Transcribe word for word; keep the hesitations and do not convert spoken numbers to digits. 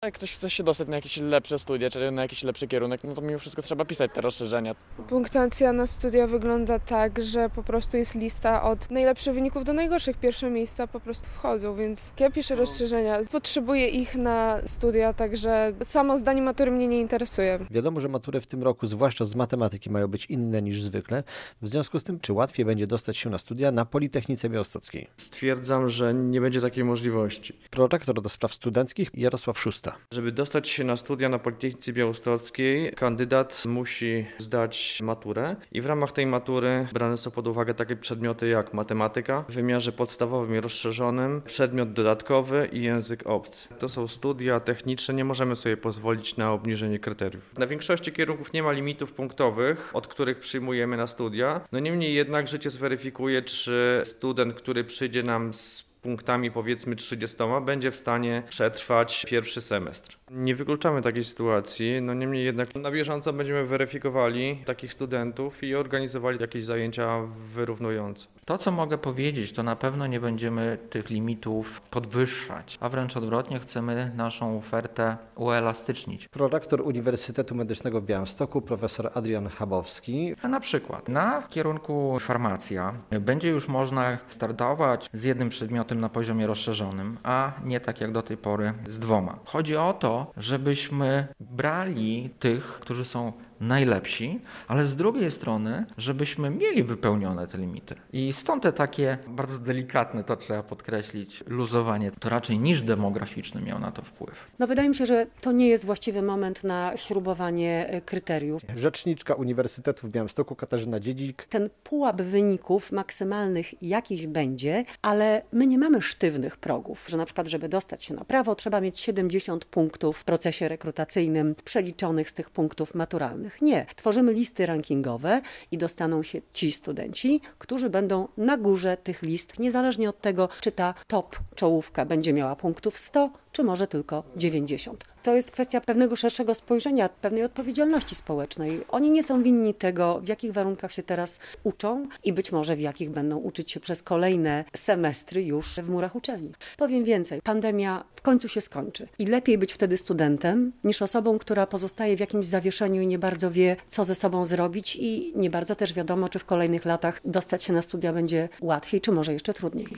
Jak ktoś chce się dostać na jakieś lepsze studia, czy na jakiś lepszy kierunek, no to mimo wszystko trzeba pisać te rozszerzenia. Punktacja na studia wygląda tak, że po prostu jest lista od najlepszych wyników do najgorszych. Pierwsze miejsca po prostu wchodzą, więc ja piszę rozszerzenia. Potrzebuję ich na studia, także samo zdanie matury mnie nie interesuje. Wiadomo, że matury w tym roku, zwłaszcza z matematyki, mają być inne niż zwykle. W związku z tym, czy łatwiej będzie dostać się na studia na Politechnice Białostockiej? Stwierdzam, że nie będzie takiej możliwości. Prorektor do spraw studenckich Jarosław Szusta. Żeby dostać się na studia na Politechnice Białostockiej, kandydat musi zdać maturę i w ramach tej matury brane są pod uwagę takie przedmioty jak matematyka w wymiarze podstawowym i rozszerzonym, przedmiot dodatkowy i język obcy. To są studia techniczne, nie możemy sobie pozwolić na obniżenie kryteriów. Na większości kierunków nie ma limitów punktowych, od których przyjmujemy na studia. No niemniej jednak życie zweryfikuje, czy student, który przyjdzie nam z punktami powiedzmy trzydziestoma będzie w stanie przetrwać pierwszy semestr. Nie wykluczamy takiej sytuacji, no niemniej jednak na bieżąco będziemy weryfikowali takich studentów i organizowali jakieś zajęcia wyrównujące. To, co mogę powiedzieć, to na pewno nie będziemy tych limitów podwyższać, a wręcz odwrotnie chcemy naszą ofertę uelastycznić. Prorektor Uniwersytetu Medycznego w Białymstoku, profesor Adrian Chabowski. Na przykład na kierunku farmacja będzie już można startować z jednym przedmiotem na poziomie rozszerzonym, a nie tak jak do tej pory z dwoma. Chodzi o to, żebyśmy brali tych, którzy są najlepsi, ale z drugiej strony, żebyśmy mieli wypełnione te limity. I stąd te takie bardzo delikatne, to trzeba podkreślić, luzowanie, to raczej niż demograficzny miał na to wpływ. No wydaje mi się, że to nie jest właściwy moment na śrubowanie kryteriów. Rzeczniczka Uniwersytetu w Białymstoku Katarzyna Dziedzik. Ten pułap wyników maksymalnych jakiś będzie, ale my nie mamy sztywnych progów, że na przykład, żeby dostać się na prawo, trzeba mieć siedemdziesiąt punktów w procesie rekrutacyjnym przeliczonych z tych punktów maturalnych. Nie. Tworzymy listy rankingowe i dostaną się ci studenci, którzy będą na górze tych list, niezależnie od tego, czy ta top czołówka będzie miała punktów sto, czy może tylko dziewięćdziesiąt. To jest kwestia pewnego szerszego spojrzenia, pewnej odpowiedzialności społecznej. Oni nie są winni tego, w jakich warunkach się teraz uczą i być może w jakich będą uczyć się przez kolejne semestry już w murach uczelni. Powiem więcej, pandemia w końcu się skończy i lepiej być wtedy studentem niż osobą, która pozostaje w jakimś zawieszeniu i nie bardzo wie, co ze sobą zrobić i nie bardzo też wiadomo, czy w kolejnych latach dostać się na studia będzie łatwiej, czy może jeszcze trudniej.